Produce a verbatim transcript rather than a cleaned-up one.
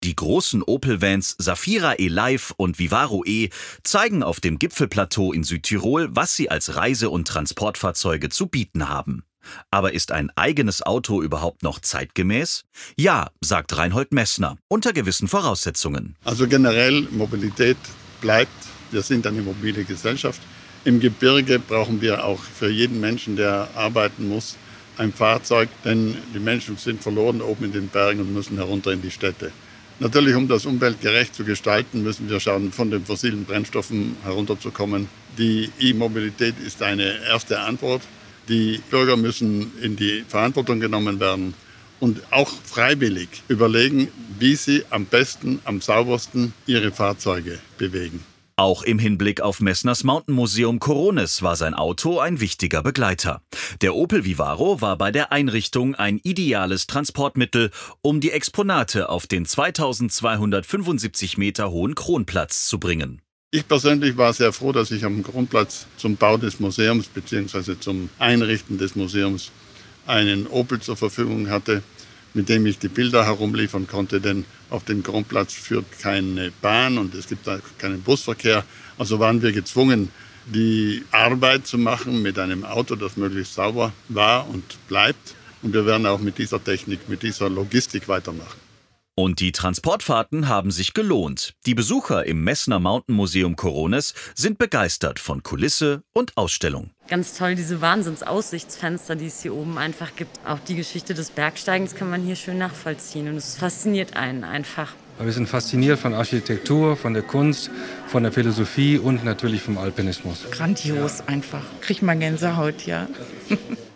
Die großen Opel-Vans Safira E-Life und Vivaro E zeigen auf dem Gipfelplateau in Südtirol, was sie als Reise- und Transportfahrzeuge zu bieten haben. Aber ist ein eigenes Auto überhaupt noch zeitgemäß? Ja, sagt Reinhold Messner, unter gewissen Voraussetzungen. Also generell, Mobilität bleibt. Wir sind eine mobile Gesellschaft. Im Gebirge brauchen wir auch für jeden Menschen, der arbeiten muss, ein Fahrzeug, denn die Menschen sind verloren oben in den Bergen und müssen herunter in die Städte. Natürlich, um das umweltgerecht zu gestalten, müssen wir schauen, von den fossilen Brennstoffen herunterzukommen. Die E-Mobilität ist eine erste Antwort. Die Bürger müssen in die Verantwortung genommen werden und auch freiwillig überlegen, wie sie am besten, am saubersten ihre Fahrzeuge bewegen. Auch im Hinblick auf Messners Mountainmuseum Coronis war sein Auto ein wichtiger Begleiter. Der Opel Vivaro war bei der Einrichtung ein ideales Transportmittel, um die Exponate auf den zweitausendzweihundertfünfundsiebzig Meter hohen Kronplatz zu bringen. Ich persönlich war sehr froh, dass ich am Kronplatz zum Bau des Museums bzw. zum Einrichten des Museums einen Opel zur Verfügung hatte, mit dem ich die Bilder herumliefern konnte, denn auf dem Kronplatz führt keine Bahn und es gibt keinen Busverkehr. Also waren wir gezwungen, die Arbeit zu machen mit einem Auto, das möglichst sauber war und bleibt. Und wir werden auch mit dieser Technik, mit dieser Logistik weitermachen. Und die Transportfahrten haben sich gelohnt. Die Besucher im Messner Mountain Museum Coronis sind begeistert von Kulisse und Ausstellung. Ganz toll, diese Wahnsinnsaussichtsfenster, die es hier oben einfach gibt. Auch die Geschichte des Bergsteigens kann man hier schön nachvollziehen und es fasziniert einen einfach. Wir sind fasziniert von Architektur, von der Kunst, von der Philosophie und natürlich vom Alpinismus. Grandios einfach. Kriegt man Gänsehaut, ja.